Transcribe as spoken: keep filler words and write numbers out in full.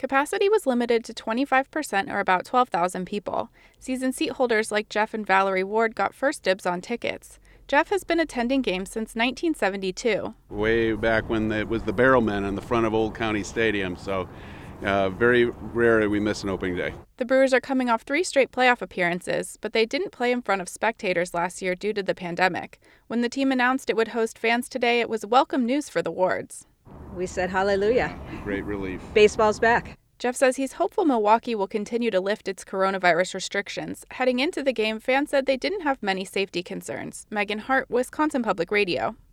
Capacity was limited to twenty-five percent or about twelve thousand people. Season seat holders like Jeff and Valerie Ward got first dibs on tickets. Jeff has been attending games since nineteen seventy-two. Way back when it was the Barrelmen in the front of Old County Stadium, so uh, very rare we miss an opening day. The Brewers are coming off three straight playoff appearances, but they didn't play in front of spectators last year due to the pandemic. When the team announced it would host fans today, it was welcome news for the Wards. We said hallelujah. Great relief. Baseball's back. Jeff says he's hopeful Milwaukee will continue to lift its coronavirus restrictions. Heading into the game, fans said they didn't have many safety concerns. Megan Hart, Wisconsin Public Radio.